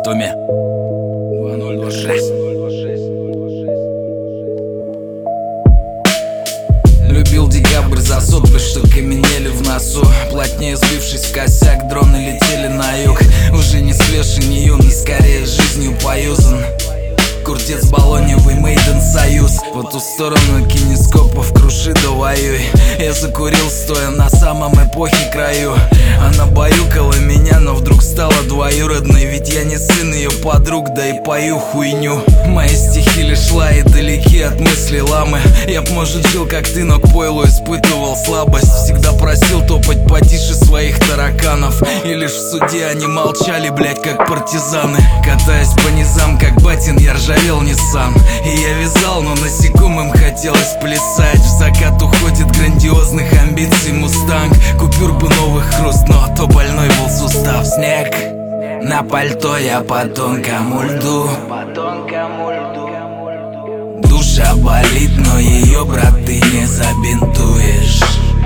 Томми 2026. Любил декабрь за сопли, что каменели в носу. Плотнее сбившись в косяк, дроны летели на юг. Уже не свежий, не юный, скорее жизнью поюзан. Куртец баллоневый, Мейден Союз. По ту сторону кинескопов круши да воюй. Я закурил, стоя на самом эпохе краю. Она баюкала меня, но вдруг стала двоюродной. Ведь я не сын ее подруг, да и пою хуйню. Мои стихи лишь лаи, далеки от мыслей ламы. Я б, может, жил как ты, но к пойлу испытывал слабость. Всегда просил топать потише своих тараканов. И лишь в суде они молчали, блять, как партизаны. Катаясь по низам, как батин, я ржавел Ниссан. И я вязал, но насекомым хотелось плясать. В закат уходит грандиозных амбиций мустанг. Купюр бы новых хруст, но то больной был сустав. Снег на пальто, я по тонкому льду. Душа болит, но ее, брат, ты не забинтуешь.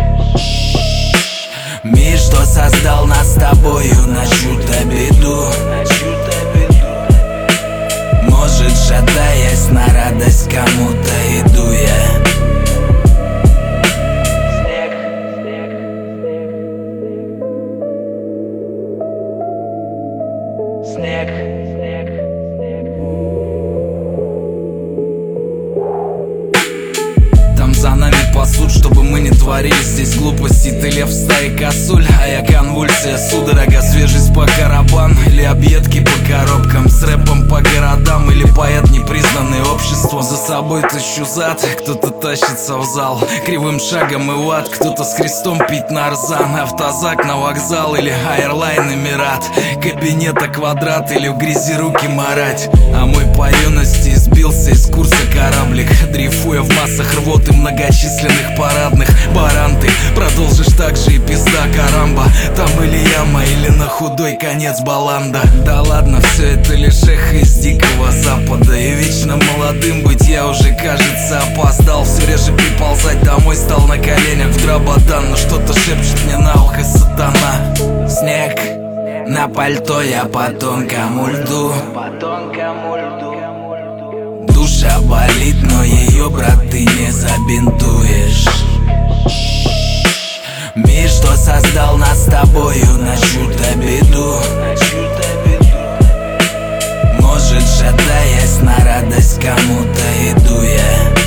Мир, что создал нас с тобою на чью-то беду. Может, шатаясь на радость, кому-то иду я. Снег. Там за нами пасут, чтобы мы не творили здесь глупости. Ты лев в стае косуль, а я конвульсия, судорога. Свежесть по карабан или объедки по коробкам. С рэпом по городам или поэт, непризнанный обществом. За собой тащу зад, кто-то тащится в зал кривым шагом и в ад. Кто-то с крестом пить нарзан. Автозак на вокзал или Аэрлайн Эмират. Кабинета квадрат или в грязи руки марать. А мой по юности сбился из курса кораблик, дрейфуя в массах рвоты многочисленных парадных. Баран, ты продолжишь так же и пизда карамба. Там или яма, или на худой конец баланда. Да ладно, все это лишь эхо из дикого запада. И вечно молодым быть я уже, кажется, опоздал. Все реже приползать домой стал на коленях в дрободан. Но что-то шепчет мне на ухо сатана. Снег на пальто, я по тонкому льду. Душа болит, но ее, брат, ты не забинтуешь. Мир, что создал нас с тобою на чью-то беду. Может, шатаясь на радость, кому-то иду я.